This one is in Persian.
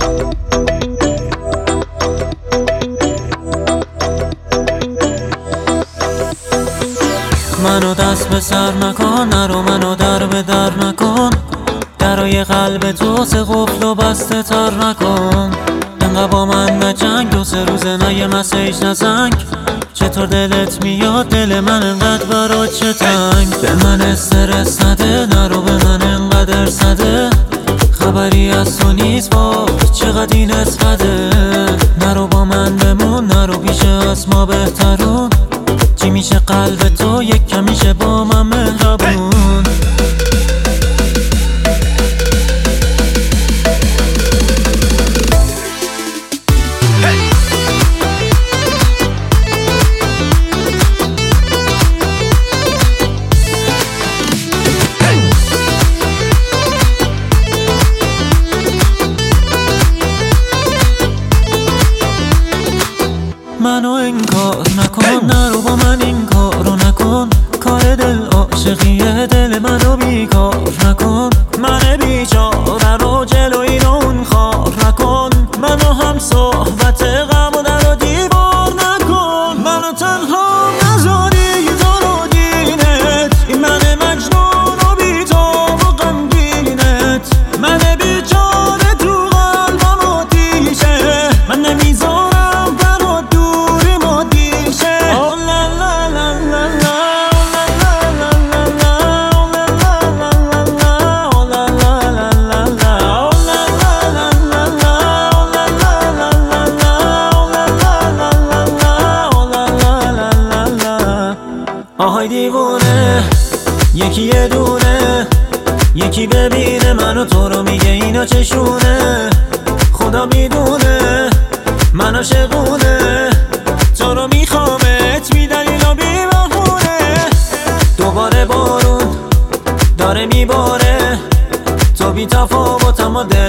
منو دست به سر نکن، نرو منو در به در نکن، درای قلب تو سه قفل و بسته تر نکن. انقدر با من نجنگ، 2-3 روزه نه یه مسیج نزنگ. چطور دلت میاد دل من انقدر برات چه تنگ؟ به من استرس نده، نرو به من انقدر سده، خبری از تو نیست با چقدر این اسقده. نرو با من بمون، نرو پیش از ما بهترون، چی میشه قلب تو یک کمیشه با من مهربون. منو انکار نکن، نرو با من این کارو نکن، کار دل عاشقیه، دل منو بیکار نکن. من بیچاره رو جلوی اون خار نکن، منو هم صحبت غم و در و دیوار نکن. منو تنها نذاری تو رو دینت، این من مجنون و بی‌تاب و غمگینت. من بیچاره تو قلبم آتیشه، من نمیذارم آهای دیوونه، یکی یه دونه، یکی ببینه منو تو رو میگه اینا چشونه. خدا میدونه من عاشقونه، تو رو میخوامت بی دلیل و بی بهونه. دوباره بارون داره میباره، تو بی تفاوت اما